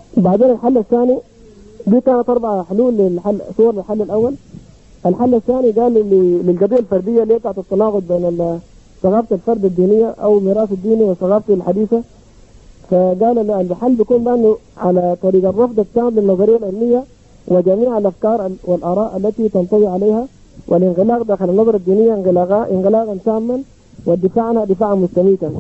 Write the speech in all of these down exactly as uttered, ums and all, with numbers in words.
بعدين الحل الثاني، دي كانت أربع حلول للحل، صور للحل الأول. الحل الثاني قال للقضية الفردية اللي بتاعت التناقض بين ثقافة الفرد الدينية أو ميراث الديني وثقافته الحديثة. فقال ان الحل بيكون بانه على طريق الرفض التام للنظريه العلميه وجميع الافكار والاراء التي تنطوي عليها، والانغلاق داخل النظره الدينيه انغلاقا انغلاقا تاما، والدفاع عنها دفاعا مستميتا.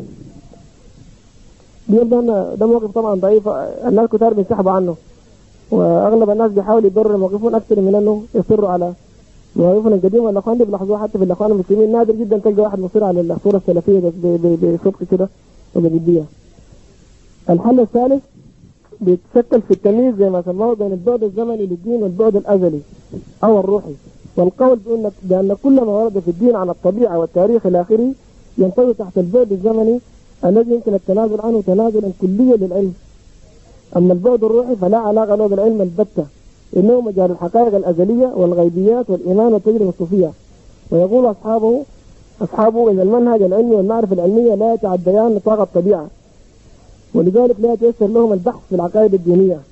بيبدو ده موقف طبعا ضعيف، الناس كتار بينسحبوا عنه، واغلب الناس بيحاولوا يضروا موقفهم اكثر من انه يصروا على مواقفهم القديمه. الاخوان دي بيلاحظوها حتى في الاخوان المسلمين، نادر جدا تلقى واحد مصر على الصوره السلفيه بس بصدق كده وبجديه. الحل الثالث بيتشكل في التمييز زي ما سموه بين البعد الزمني للدين والبعد الازلي او الروحي، والقول بأن بأن كل ما ورد في الدين عن الطبيعه والتاريخ الى اخره ينطوي تحت البعد الزمني الذي يمكن التنازل عنه تنازلا كليا للعلم. اما البعد الروحي فلا علاقه له بالعلم البتة، انه مجال الحقائق الازليه والغيبيات والايمان والتجربه الصوفيه. ويقول اصحابه اصحابه ان المنهج العلمي والمعرفه العلميه لا يتعديان نطاق الطبيعه، ولذلك لا يتيسر لهم البحث في العقائد الدينيه.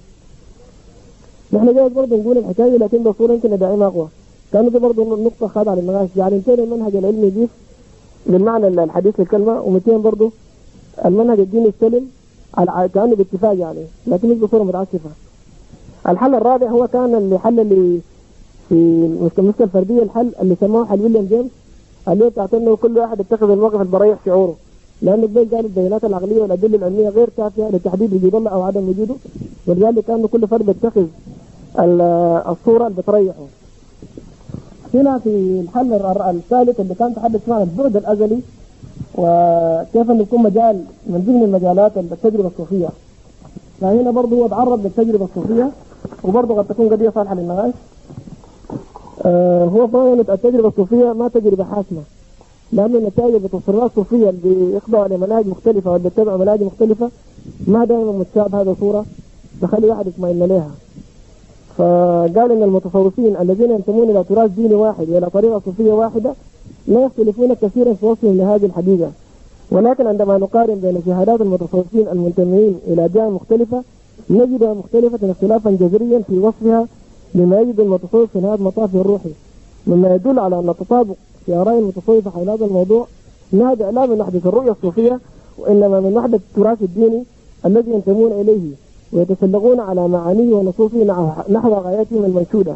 نحن جايز برضه نقول الحكايه لكن بصوره يمكن ندعيها اقوى. كانت دي برضه نقطه خاضعه للنقاش، يعني مئتين المنهج العلمي يضيف بالمعنى الحديث للكلمه، ومئتين برضه المنهج الديني يستلم على كانه باتفاق يعني، لكن مش بصوره متعسفه. الحل الرابع هو كان اللي حل اللي في المشكله الفرديه، الحل اللي سموه حل ويليام جيمس، اللي بتاعت انه كل واحد يتخذ الموقف اللي بريح شعوره، لأن البيت قال البيانات العقلية والأدلة العلمية غير كافية لتحديد وجود الله أو عدم وجوده، ولذلك كان كل فرد يتخذ الصورة اللي بتريحه. هنا في الحل الثالث اللي كان تحدث معنا البعد الأزلي وكيف أن يكون مجال من ضمن المجالات التجربة الصوفية. فهنا برضه هو تعرض للتجربة الصوفية، وبرضه قد تكون قضية صالحة للنقاش. آه هو طبعا التجربة الصوفية ما تجربة حاسمة، لأن النتائج التصرفات الصوفية اللي يخضعوا لمناهج مختلفة واللي يتبعوا مناهج مختلفة ما دائما متشابه هذا صورة تخلي واحد يطمئن لها. فقال إن المتصوفين الذين ينتمون إلى تراث ديني واحد وإلى طريقة صوفية واحدة لا يختلفون كثيرا في وصفهم لهذه الحقيقة، ولكن عندما نقارن بين شهادات المتصوفين المنتمين إلى أديان مختلفة نجدها مختلفة اختلافا جذريا في وصفها لما يجد المتصوف في نهاية مطافه الروحي، مما يدل على أن التطابق في آراء المتصوفة حول هذا الموضوع نابع لا من وحدة الرؤية الصوفية، وإنما من وحدة التراث الديني الذي ينتمون إليه ويتسلقون على معانيه ونصوصه نحو غاياتهم المنشودة.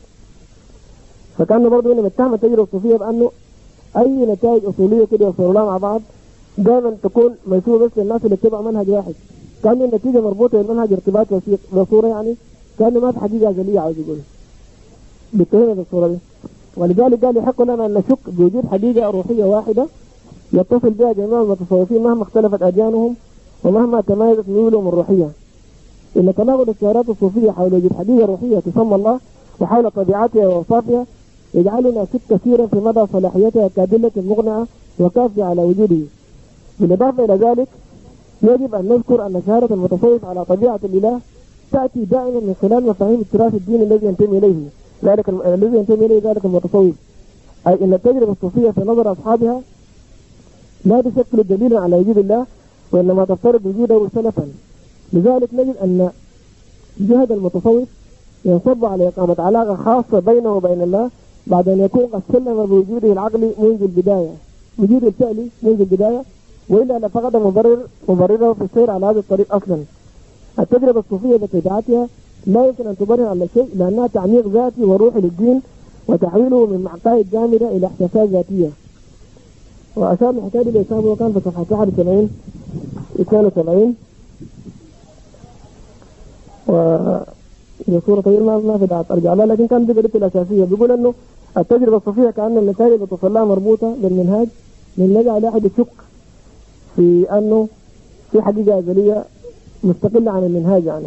فكان برضه من متهم التجربة الصوفية بأنه أي نتائج أصولية كده يوصلوا لها مع بعض دائما تكون منسوبة بس للناس اللي اتبعوا منهج واحد، كان النتيجة مربوطة بالمنهج ارتباط وثيق بصورة يعني كأنه ما في حقيقة أزلية عاوز يقول بالتهمة بالصورة دي. ولذلك قال يحق لنا أن نشك بوجود حقيقة روحية واحدة يتصل بها جميع المتصوفين مهما اختلفت أديانهم ومهما تمايزت ميولهم الروحية. إن تناقض الشهادات الصوفية حول وجود حقيقة روحية تسمى الله وحول طبيعتها وأوصافها يجعلنا نشك كثيرا في مدى صلاحيتها كأدلة مقنعة وكافية على وجوده. بالإضافة إلى ذلك يجب أن نذكر أن شهادة المتصوف على طبيعة الإله تأتي دائما من خلال مفاهيم التراث الديني الذي ينتمي إليه ذلك الذي ينتمي إليه ذلك المتصوف، أي أن التجربة الصوفية في نظر أصحابها لا تشكل دليلا على وجود الله وإنما تفترض وجوده سلفا. لذلك نجد أن جهد المتصوف ينصب على إقامة علاقة خاصة بينه وبين الله بعد أن يكون قد سلم بوجوده العقلي منذ البداية، وجود الفعلي منذ البداية، وإلا لفقد مبرر مبرره في السير على هذا الطريق أصلا. التجربة الصوفية بطبيعتها لا يمكن أن تبرر على شيء لأنها تعميق ذاتي وروحي للدين وتحويله من عقائد جامدة إلى إحساسات ذاتية. وأشار الحكاية دي لإسامه وكان في صفحة واحد وسبعين اثنين وسبعين وهي صورة طويلة ما في داعي أرجع لها، لكن كان بقريته الأساسية بيقول أنه التجربة الصوفية كأن النتائج اللي تصل لها مربوطة بالمنهاج من يجعل أحد يشك في أنه في حقيقة أزلية مستقلة عن المنهاج يعني.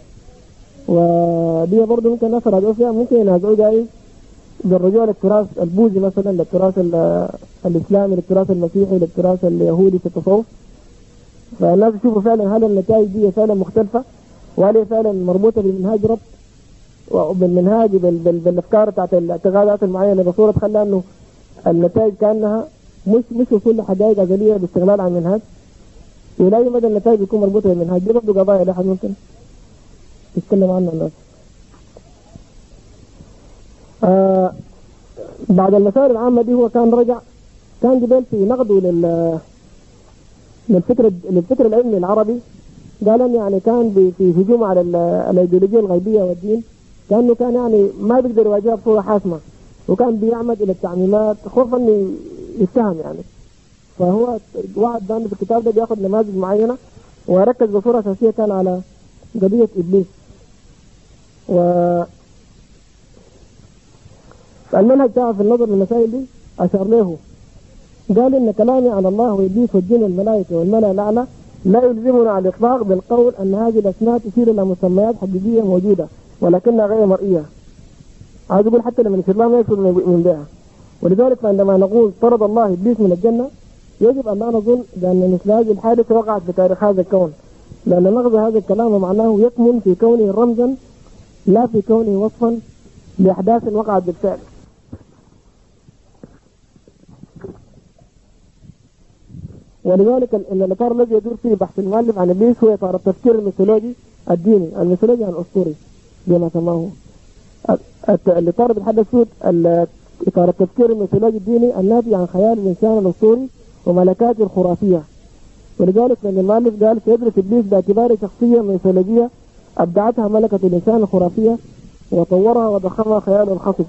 ودي برضه ممكن ناس راجعوا فيها ممكن ينازعوا جاي بالرجوع للتراث البوذي مثلا، للتراث الإسلامي، للتراث المسيحي، للتراث اليهودي في التصوف. فالناس يشوفوا فعلا هل النتائج دي فعلا مختلفة وهل هي فعلا مربوطة بالمنهاج ربط وبالمنهاج بالأفكار بتاعت الاعتقادات المعينة بصورة تخلى أنه النتائج كأنها مش مش وصول لحقائق أزلية باستغلال عن المنهاج، ولا أي مدى النتائج بتكون مربوطة بالمنهاج. دي برضه قضايا لاحظ ممكن يتكلم عنه الناس. آه بعد المسائل العامة دي هو كان رجع كان جبال في نقده لل للفكر للفكر العلمي العربي. قال ان يعني كان في هجوم على الايديولوجيا الغيبيه والدين، كانه كان يعني ما بيقدر يواجهها بصوره حاسمه، وكان بيعمد الى التعميمات خوفا انه يتهم يعني. فهو وعد بانه في الكتاب ده بياخذ نماذج معينه وركز بصوره اساسيه كان على قضيه ابليس. و المنهج بتاعه في النظر للمسائل دي اشار له، قال ان كلامي على الله وابليس والجن والملائكه والملأ الاعلى لا يلزمنا على الاطلاق بالقول ان هذه الاسماء تشير الى مسميات حقيقيه موجوده ولكنها غير مرئيه. عايز يقول حتى لما يشير لها ما يقصد من بها. ولذلك فعندما نقول طرد الله ابليس من الجنه يجب ان لا نظن بان مثل هذه الحادثه وقعت في تاريخ هذا الكون، لان مغزى هذا الكلام معناه يكمن في كونه رمزا لا في كونه وصفا لاحداث وقعت بالفعل. ولذلك ان الاطار الذي يدور فيه بحث المؤلف عن ابليس هو اطار التفكير الميثولوجي الديني، الميثولوجي الاسطوري بما سماه. الاطار بيتحدث فيه اطار التفكير الميثولوجي الديني الناتج عن خيال الانسان الاسطوري وملكاته الخرافيه. ولذلك لان المؤلف قال سيدرس ابليس باعتباره شخصيه ميثولوجيه ابدعتها ملكه الانسان الخرافيه وطورها وضخمها خياله الخصب.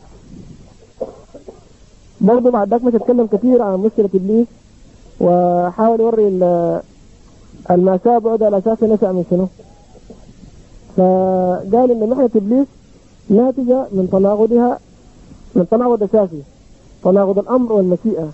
برضه بعد ذاك مش اتكلم كثير عن مشكله ابليس وحاول يوري المأساة بعد الأساس نشأ من شنو. فقال إن محنة إبليس ناتجة من تناقضها من تناقض أساسي، تناقض الأمر والمشيئة.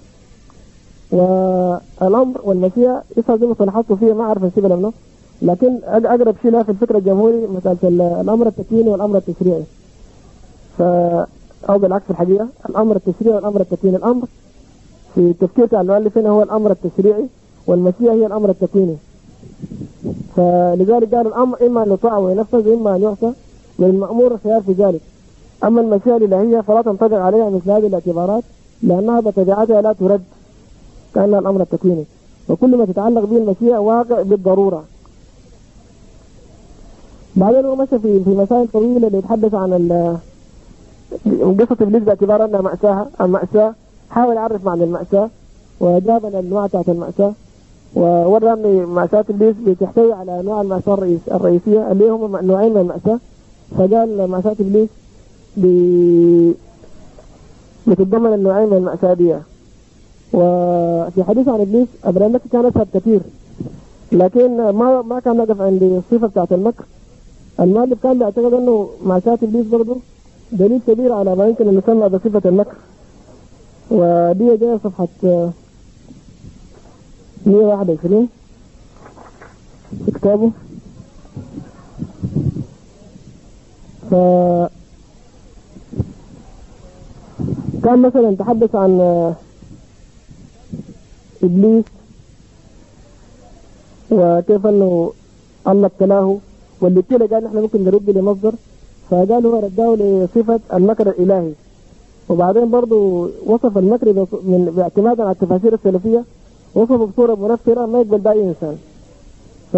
والأمر والمشيئة يصير زي ما صلحته فيها ما أعرف نسيبها لمنه، لكن أقرب شيء لها في الفكر الجمهوري مثلا الأمر التكويني والأمر التشريعي. ف أو بالعكس الحقيقة الأمر التشريعي والأمر التكويني. الأمر في التفكير بتاع المؤلف هنا هو الامر التشريعي والمشيئه هي الامر التكويني. فلذلك قال الامر اما ان يطاع وينفذ واما ان يعصى والمامور الخيار في ذلك. اما المشيئه الالهيه فلا تنطبق عليها مثل هذه الاعتبارات لانها بطبيعتها لا ترد كانها الامر التكويني، وكل ما تتعلق به المشيئه واقع بالضروره. بعدين هو مشى في في مسائل طويله اللي يتحدث عن قصه ابليس باعتبار انها ماساه الماساه. حاول يعرف معنى المأساة وجاب الأنواع بتاعت المأساة وورى أن مأساة إبليس بتحتوي على أنواع المأساة الرئيس الرئيسية اللي هم نوعين من المأساة. فقال مأساة إبليس بتتضمن النوعين من المأساة دي. وفي حديث عن إبليس أبراهيم مكي كان يذهب كثير لكن ما ما كان نقف عند الصفة بتاعت المكر. المؤلف كان بيعتقد أنه مأساة إبليس برضه دليل كبير على ما يمكن أن يسمى بصفة المكر. ودي جاية صفحة مية وواحد وعشرين في كتابه. ف كان مثلا تحدث عن إبليس وكيف أنه الله ابتلاه، واللي ابتلى قال نحن ممكن نرد لمصدر، فقال هو رداه لصفة المكر الإلهي. وبعدين برضو وصف المكر من باعتمادا على التفاسير السلفية وصفه بصورة منفرة ما يقبل بأي إنسان. ف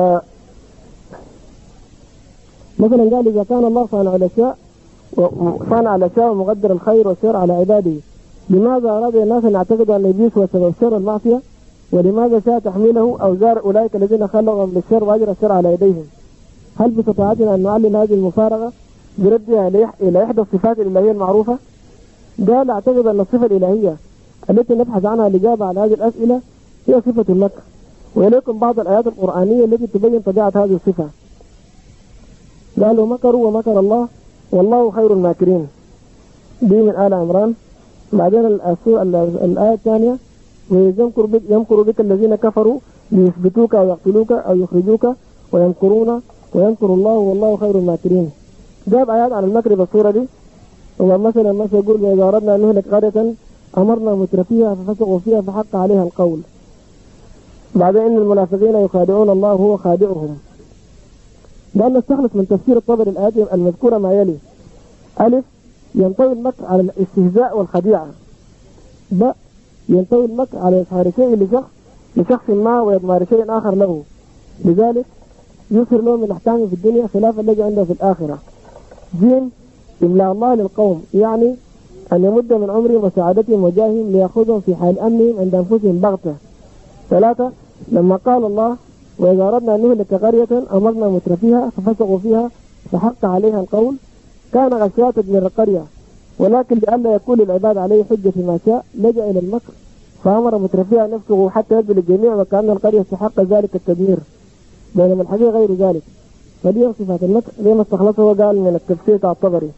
مثلا قال إذا كان الله صانع الأشياء صانع الأشياء ومقدر الخير والشر على عباده، لماذا أراد الناس أن يعتقدوا أن إبليس هو سبب شر المعصية؟ ولماذا شاء تحميله أوزار أولئك الذين خلقهم للشر وأجر الشر على يديهم؟ هل باستطاعتنا أن نعلن هذه المفارقة بردها إلى إحدى الصفات الإلهية المعروفة؟ قال أعتقد أن الصفة الإلهية التي نبحث عنها الإجابة على هذه الأسئلة هي صفة المكر، وإليكم بعض الآيات القرآنية التي تبين طبيعة هذه الصفة. قالوا مكروا ومكر الله والله خير الماكرين، دي من آل عمران. بعدين الآية الثانية ويمكر بك, يمكر بك الذين كفروا ليثبتوك أو يقتلوك أو يخرجوك ويمكرون ويمكر الله والله خير الماكرين. جاب آيات على المكر بالصورة دي. ومثلا ما يقول إذا أردنا أن نهلك قرية أمرنا مترفيها ففسقوا فيها فحق عليها القول. بعدين إن المنافقين يخادعون الله وهو خادعهم. لأن نستخلص من تفسير الطبري الآيات المذكورة ما يلي: ألف ينطوي المكر على الاستهزاء والخديعة. ب ينطوي المكر على إظهار شيء لشخص لشخص ما وإضمار شيء آخر له. لذلك يظهر لهم من أحكامه في الدنيا خلاف الذي عنده في الآخرة. جيم إملاء الله للقوم، يعني أن يمد من عمرهم وسعادتهم وجاههم ليأخذهم في حال أمنهم عند أنفسهم بغتة. ثلاثة، لما قال الله وإذا أردنا أن نهلك قرية أمرنا مترفيها ففسقوا فيها فحق عليها القول كان غشيات من القرية، ولكن لئلا يكون للعباد عليه حجة فيما شاء لجأ إلى المكر فأمر مترفيها أن يفسقوا حتى يبدو للجميع وكأن القرية استحق ذلك التدمير، بينما الحقيقة غير ذلك. فدي صفات المكر زي ما استخلصه وقال من التفسير بتاع الطبري.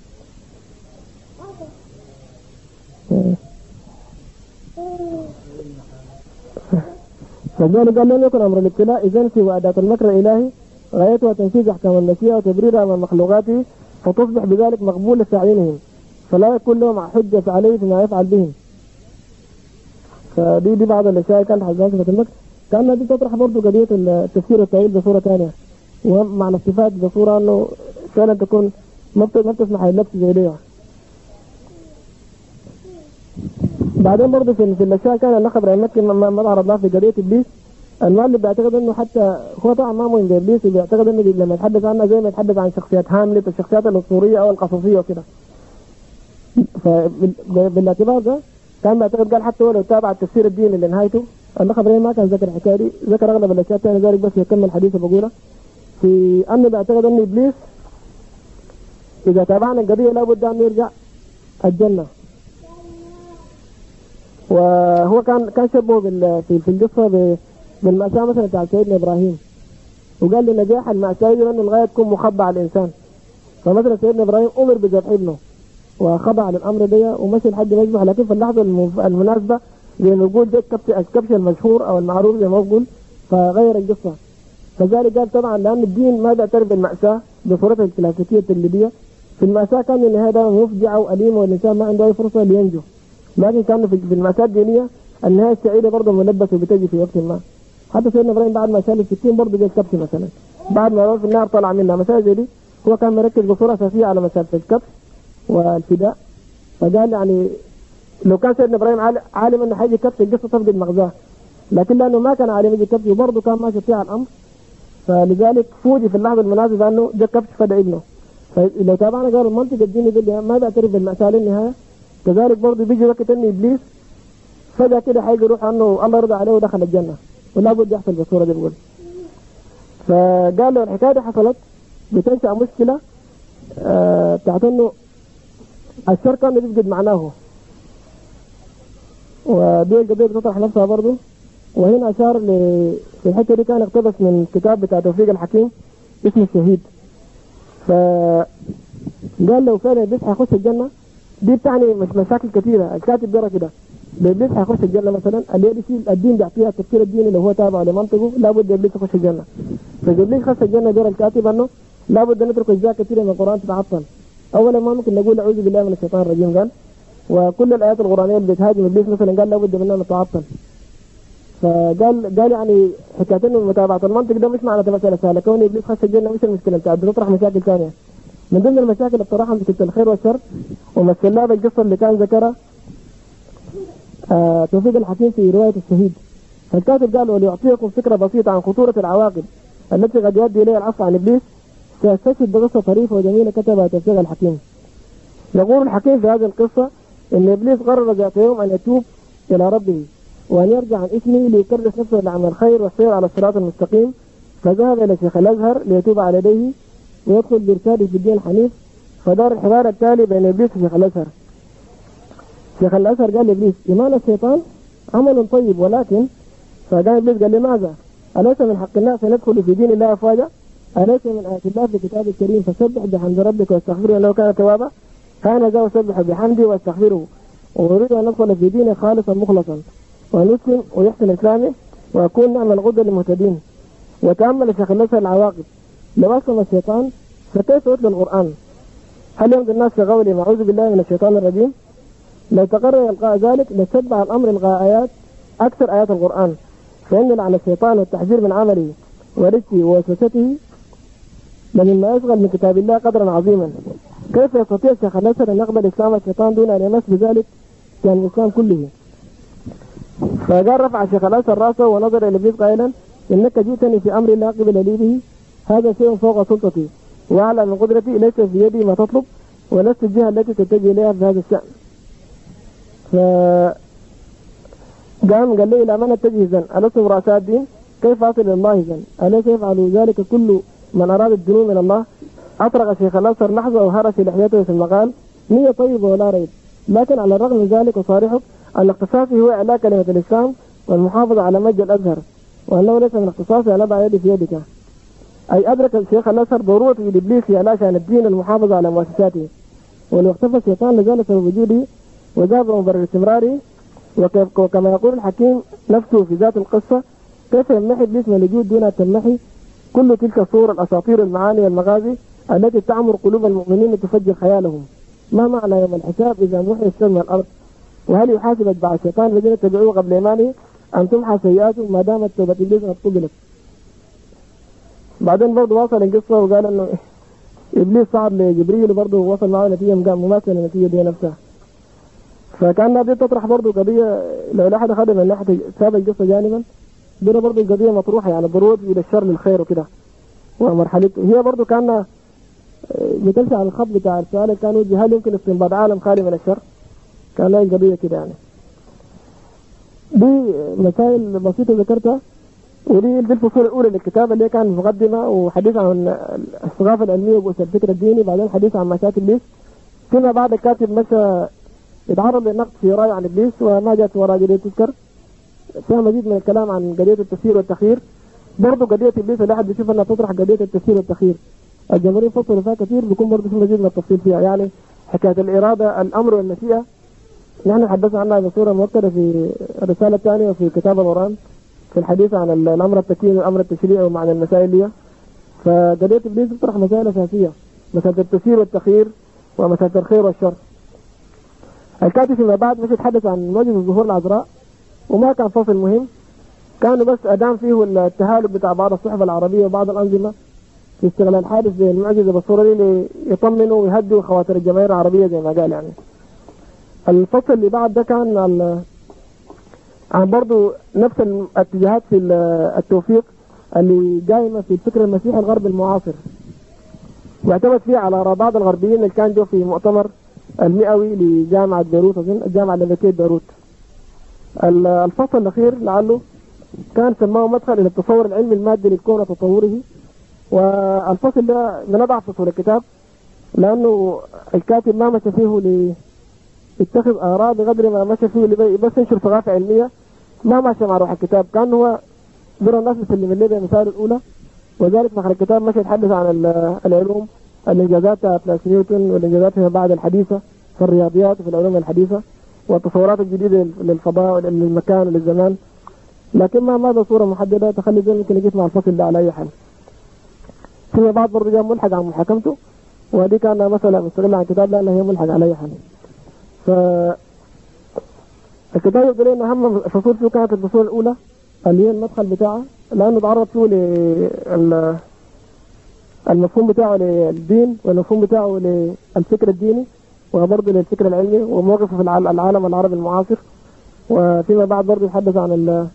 فذلك قال لم يكن أمر الابتلاء إذن في وأداة المكر الإلهي غايتها تنفيذ أحكام المشيئة وتبريرها من مخلوقاته فتصبح بذلك مقبولة في أعينهم فلا يكون لهم حجة عليه فيما يفعل بهم. فدي دي بعض الأشياء كانت حزانة صفة المكر. كأنها دي تطرح برضه قضية التفسير الطويل بصورة ثانية ومعنى الصفات بصورة أنه فعلا تكون ما بتسمح للنفس زي دي. بعدين برضه في, في الاشياء كان اللقب ابراهيم مكي ما, ما عرضناه في قضيه ابليس. المؤلف بيعتقد انه حتى هو طبعا ما مؤمن بابليس وبيعتقد انه لما يتحدث عنها زي ما يتحدث عن شخصيات هاملت الشخصيات الاسطوريه او القصصيه وكده. فبالاعتبار ده كان بيعتقد قال حتى هو لو تابع التفسير الديني لنهايته اللقب ابراهيم ما كان ذكر الحكايه دي، ذكر اغلب الاشياء الثانيه ذلك بس يكمل حديثه بقوله في انه بيعتقد ان ابليس اذا تابعنا القضيه لابد ان يرجع الجنه. وهو كان كان شبهه في في القصه بالمأساة مثلا بتاع سيدنا ابراهيم، وقال لنجاح المأساة دي ان الغايه تكون مخبى على الانسان. فمثلا سيدنا ابراهيم امر بذبح ابنه وخضع للامر ده ومشي لحد ما يذبح، لكن في اللحظه المناسبه زي ما نقول ده الكبش المشهور او المعروف زي ما بقول فغير القصه. كذلك قال طبعا لان الدين ما بيعترف بالمأساة بصورتها الكلاسيكيه التقليديه، في المأساة كان النهايه ده مفجعه واليمه والانسان ما عنده اي فرصه لينجو، لكن كان في المأساة الدينية النهاية السعيدة برضه ملبسة بتجي في وقت ما. حتى سيدنا إبراهيم بعد ما شال الستين برضه جاء الكبش مثلا بعد ما رأى في النار طلع منها مسألة زي دي، هو كان مركز بصورة أساسية على مسألة الكبش والفداء. فقال يعني لو كان سيدنا إبراهيم عالم إنه حيجي كبش القصة تفقد مغزاه، لكن لأنه ما كان عالم يجي كبش وبرضه كان ماشي فيها الأمر فلذلك فوجي في اللحظة المناسبة أنه جاء كبش فدى ابنه. فلو تابعنا قال المنطقة الديني دي ما بيعترف بالمأساة للنهاية. كذلك برضه بيجي وقت ان ابليس فجأة كده حيجي يروح عنه الله يرضى عليه ودخل الجنة ولا بد يحصل بالصورة دي بقول. فقال له الحكاية دي حصلت بتنشأ مشكلة آه بتاعت انه الشر كان بيفقد معناه، ودي القضية بتطرح نفسها برضه. وهنا اشار في الحتة دي كان اقتبس من كتاب بتاع توفيق الحكيم اسمه الشهيد. فقال لو فعلا ابليس حيخش الجنة دي بتعني مش مشاكل كثيرة. الكاتب بيرى كده ابليس هيخش الجنة مثلا اللي يشيل الدين بيعطيها التفكير الديني اللي هو تابع لمنطقه لابد ابليس يخش الجنة. فابليس خش الجنة بيرى الكاتب انه لابد ان نترك اجزاء كثيرة من القرآن تتعطل. اولا ما ممكن نقول اعوذ بالله من الشيطان الرجيم قال، وكل الايات القرآنية اللي بتهاجم ابليس مثلا قال لابد منها نتعطل. فقال قال يعني حكاية انه متابعة المنطق ده مش معنى مسألة سهلة، كون ابليس خش الجنة مش المشكلة بتاعت بتطرح مشاكل ثانية. من ضمن المشاكل اللي طرحها في كتاب الخير والشر ومثلها بالقصة اللي كان ذكرها آه توفيق الحكيم في رواية الشهيد. فالكاتب قال وليعطيكم فكرة بسيطة عن خطورة العواقب التي قد يؤدي إليها العفو عن إبليس سيستشهد بقصة طريفة وجميلة كتبها توفيق الحكيم. يقول الحكيم في هذه القصة إن إبليس قرر ذات يوم أن يتوب إلى ربه وأن يرجع عن اسمه ليكرس نفسه لعمل الخير والسير على الصراط المستقيم، فذهب إلى شيخ الأزهر ليتوب على يديه ويدخل بإرشاده في الدين الحنيف. فدار الحوار التالي بين إبليس وشيخ الأزهر. شيخ الأزهر قال لإبليس إيمان الشيطان عمل طيب، ولكن فقال إبليس قال لماذا؟ أليس من حق الناس أن يدخلوا في دين الله أفواجا؟ أليس من آيات الله في كتاب الكريم فسبح بحمد ربك واستغفره إنه كان توابا؟ كان ذا يسبح بحمده واستغفره ويريد أن ندخل في دينه خالصا مخلصا وأن يسلم ويحسن إسلامه ويكون نعم الغدة للمهتدين. وتأمل شيخ الأزهر العواقب لو أسلم الشيطان فكيف يتلو القرآن؟ هل يمضي الناس في قولهم أعوذ بالله من الشيطان الرجيم؟ لو تقرر إلقاء ذلك لتتبع الأمر إلغاء آيات أكثر آيات القرآن، فإن لعن الشيطان والتحذير من عمله ورثه ووسوسته لمما يشغل من كتاب الله قدرا عظيما. كيف يستطيع شيخ الأزهر أن يقبل إسلام الشيطان دون أن يمس بذلك كان الإسلام كله؟ فقال رفع شيخ الأزهر رأسه ونظر إلى إبليس قائلا إنك جئتني في أمر لا قبل لي به هذا شيء فوق سلطتي وأعلى من قدرتي، ليس في يدي ما تطلب ولست الجهة التي تتجه إليها في هذا الشأن. فقام قال لي إلى من أتجه إذن؟ ألستم رؤساء الدين؟ كيف أصل إلى الله إذن؟ أليس يفعل ذلك كل من أراد الجنون من الله؟ أطرق شيخ الأزهر لحظة وهرش لحيته ثم قال: نية طيبة ولا ريب، لكن على الرغم من ذلك أصارحك أن اختصاصي هو إعلاء كلمة الإسلام والمحافظة على مجد الأزهر، وأنه ليس من اختصاصي أن أضع يدي في يدك. أي أدرك الشيخ الأزهر ضرورة إبليس في إعلاء شأن الدين والمحافظة على مؤسساته، ولو اختفى الشيطان لزال سبب وجوده وذهب مبرر استمراره. وكما يقول الحكيم نفسه في ذات القصة: كيف يمنحي إبليس من الوجود دون أن تمنحي كل تلك الصور الأساطير المعاني والمغازي التي تعمر قلوب المؤمنين وتفجر خيالهم؟ ما معنى يوم الحساب إذا محي الشر من الأرض؟ وهل يحاسب أتباع الشيطان الذين اتبعوه قبل إيمانه أن تمحى سيئاتهم ما دامت توبة إبليس قد قبلت؟ بعدين برضه واصل القصة وقال إنه إبليس صعد لجبريل وبرضه وصل معه نتيجة مماثلة للنتيجة دي نفسها. فكان دي تطرح برضه قضية لو لا أحد أخذها من ناحية ساب القصة جانبا، دي برضه القضية مطروحة، يعني ضرورة إلى الشر للخير وكده ومرحلته. هي برضه كان بتمشي على الخط بتاع السؤال اللي كان وجه: هل يمكن استنباط عالم خالي من الشر؟ كان لا القضية كده يعني. دي مسائل بسيطة ذكرتها، ودي دي الفصول الأولى للكتاب اللي كان مقدمة وحديث عن الثقافة العلمية وبؤس الفكر الديني، بعدين حديث عن مشاكل إبليس. فيما بعد الكاتب مشى يتعرض للنقد في رأي عن إبليس وما جاءت وراء قضية تذكر، فيها مزيد من الكلام عن قضية التسيير والتخيير. برضه قضية إبليس اللي أحد بيشوف أنها تطرح قضية التسيير والتخيير، الجمهوريين فصلوا فيها كثير، بيكون برضه في مزيد من التفصيل فيها، يعني حكاية الإرادة، الأمر والمشيئة نحن حدثنا عنها بصورة مؤكدة في الرسالة الثانية وفي كتاب القرآن في الحديث عن الأمر التكويني والأمر التشريعي ومعنى المسائل دي. فقضية إبليس تطرح مسائل أساسية، مسألة التسيير والتخيير ومسألة الخير والشر. الكاتب فيما بعد مش يتحدث عن موجة الظهور العذراء، وما كان فصل مهم، كانوا بس أدام فيه التهالب بتاع بعض الصحف العربية وبعض الأنظمة في استغلال حادث زي المعجزة بالصورة دي ليطمنوا ويهدوا خواطر الجماهير العربية زي ما قال يعني. الفصل اللي بعد ده كان عن عن برضه نفس الاتجاهات في التوفيق اللي قايمة في الفكر المسيحي الغربي المعاصر، واعتمد فيه على بعض الغربيين اللي كان جو في مؤتمر المئوي لجامعة بيروت، أظن الجامعة الأمريكية بيروت. الفصل الأخير لعله كان سماه مدخل إلى التصور العلمي المادي للكون وتطوره، والفصل ده من أضعف فصول الكتاب لأنه الكاتب ما مشى فيه ليتخذ آراء بقدر ما مشى فيه بس ينشر ثقافة علمية، ما ماشي مع روح الكتاب. كان هو برا الناس يسلم الليلة المثال الأولى، وذلك مخرج الكتاب مشى يتحدث عن العلوم، الإنجازات بتاعت نيوتن والإنجازات فيما بعد الحديثة في الرياضيات وفي العلوم الحديثة والتصورات الجديدة للفضاء وللمكان وللزمان، لكن ما ما بصورة محددة تخلي زي ممكن يجيب مع الفصل ده على أي حال. فيما بعد برضه جاء ملحق عن محاكمته، وهذه كان مثلا مستقلة عن الكتاب لأنها هي ملحق على أي حال. ف الكتاب يقول لنا أهم فصول فيه كانت الفصول الأولى اللي هي المدخل بتاعه، لأنه تعرض فيه لل المفهوم بتاعه للدين والمفهوم بتاعه للفكر الديني وبرضه للفكر العلمي وموقفه في العالم العربي المعاصر. وفيما بعد برضه يتحدث عن ال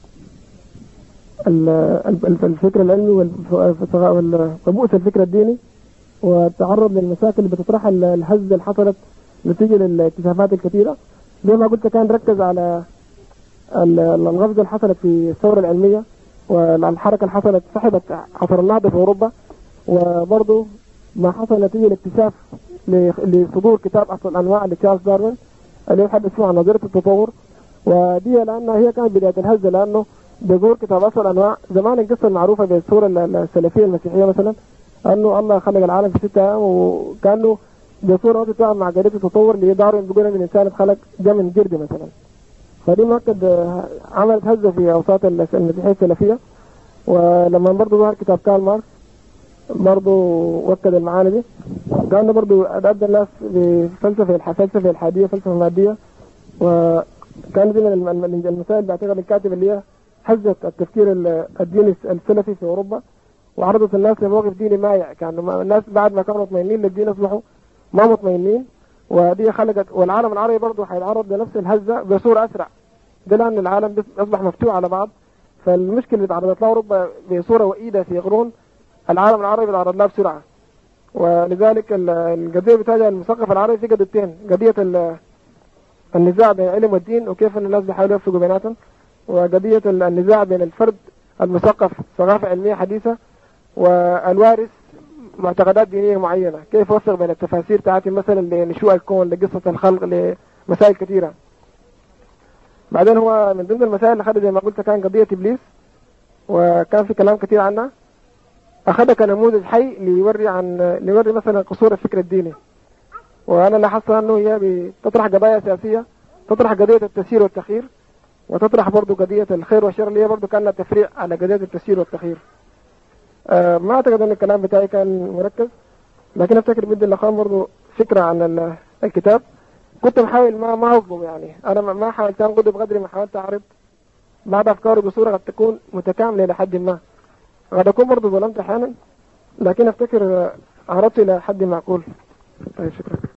الفكر العلمي وبؤس الفكر الديني، وتعرض للمشاكل اللي بتطرحها الهزة اللي حصلت نتيجة للاكتشافات الكثيرة. زي ما قلت كان ركز على الغزة اللي حصلت في الثورة العلمية والحركة اللي حصلت صاحبت عصر النهضة في أوروبا، وبرضه ما حصل نتيجة الاكتشاف لصدور كتاب أصل الأنواع لتشارلز داروين اللي يحدث فيه عن نظرية التطور. ودي لأنها هي كانت بداية الهزة، لأنه بظهور كتاب أصل الأنواع زمان القصة المعروفة بالصورة السلفية المسيحية مثلا أنه الله خلق العالم في ستة أيام، وكانوا بصورة تتعامل مع قضية التطور اللي داروين بيقول إن الإنسان اتخلق جا من جرد مثلا. فدي مؤكد عملت هزة في أوساط المسيحية السلفية. ولما برضه ظهر كتاب كارل ماركس برضه وكد المعاني دي، كان برضه أدى الناس بفلسفة الفلسفة الحادية فلسفة مادية، وكان دي من المسائل بعتقد الكاتب اللي هي هزت التفكير الديني السلفي في أوروبا، وعرضت الناس لموقف ديني مايع. كانوا الناس بعد ما كانوا مطمئنين للدين أصبحوا ما مطمئنين، ودي خلقت والعالم العربي برضه حيتعرض لنفس الهزة بصورة أسرع، ده لأن العالم أصبح مفتوح على بعض. فالمشكلة اللي تعرضت لها أوروبا بصورة وئيدة في قرون العالم العربي بيتعرض لها بسرعة، ولذلك القضية بتاعت المثقف العربي في قضيتين: قضية النزاع بين العلم والدين وكيف ان الناس بيحاولوا يوفقوا بيناتهم، وقضية النزاع بين الفرد المثقف ثقافة علمية حديثة والوارث معتقدات دينية معينة، كيف يوفق بين التفاسير تاعتي مثلا لنشوء الكون، لقصة الخلق، لمسائل كثيرة. بعدين هو من ضمن المسائل اللي أخذها زي ما قلت كان قضية إبليس، وكان في كلام كثير عنها، أخذها كنموذج حي ليوري عن ليوري مثلا قصور الفكر الديني. وأنا لاحظت أنه هي بتطرح قضايا سياسية، تطرح قضية التسيير والتخيير، وتطرح برضو قضية الخير والشر اللي هي برضو كانت تفريع على قضية التسيير والتخيير. أه ما أعتقد أن الكلام بتاعي كان مركز، لكن أفتكر بدي الأخوان برضو فكرة عن الكتاب. كنت محاول ما ما أظلم يعني، أنا ما حاولت أنقد بقدر ما حاولت أعرض بعض أفكاري بصورة قد تكون متكاملة إلى حد ما، قد أكون برضو ظلمت أحيانا، لكن أفتكر عرضت إلى حد معقول. طيب شكرا.